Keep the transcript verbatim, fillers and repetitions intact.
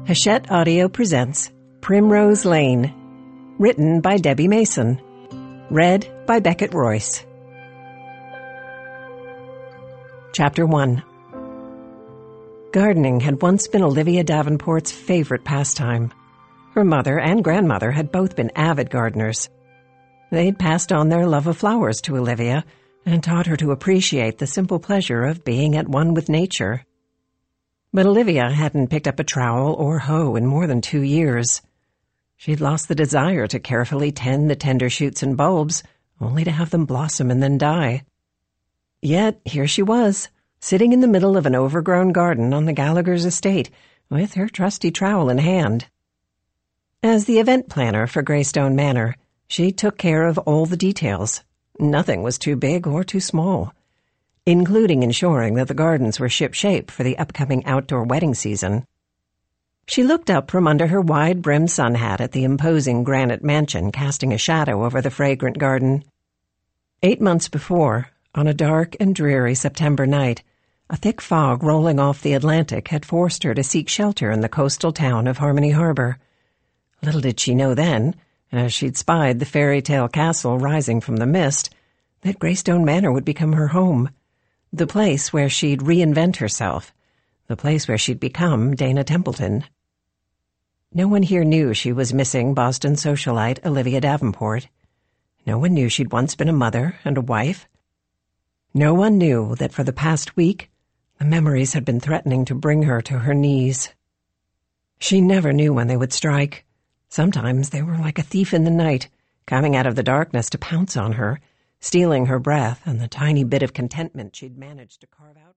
Hachette Audio presents Primrose Lane, written by Debbie Mason, read by Beckett Royce. Chapter one. Gardening had once been Olivia Davenport's favorite pastime. Her mother and grandmother had both been avid gardeners. They'd passed on their love of flowers to Olivia and taught her to appreciate the simple pleasure of being at one with nature. But Olivia hadn't picked up a trowel or hoe in more than two years. She'd lost the desire to carefully tend the tender shoots and bulbs, only to have them blossom and then die. Yet here she was, sitting in the middle of an overgrown garden on the Gallagher's estate, with her trusty trowel in hand. As the event planner for Greystone Manor, she took care of all the details. Nothing was too big or too small, including ensuring that the gardens were ship-shape for the upcoming outdoor wedding season. She looked up from under her wide-brimmed sun hat at the imposing granite mansion casting a shadow over the fragrant garden. Eight months before, on a dark and dreary September night, a thick fog rolling off the Atlantic had forced her to seek shelter in the coastal town of Harmony Harbor. Little did she know then, as she'd spied the fairy-tale castle rising from the mist, that Greystone Manor would become her home. The place where she'd reinvent herself. The place where she'd become Dana Templeton. No one here knew she was missing Boston socialite Olivia Davenport. No one knew she'd once been a mother and a wife. No one knew that for the past week, the memories had been threatening to bring her to her knees. She never knew when they would strike. Sometimes they were like a thief in the night, coming out of the darkness to pounce on her, stealing her breath and the tiny bit of contentment she'd managed to carve out.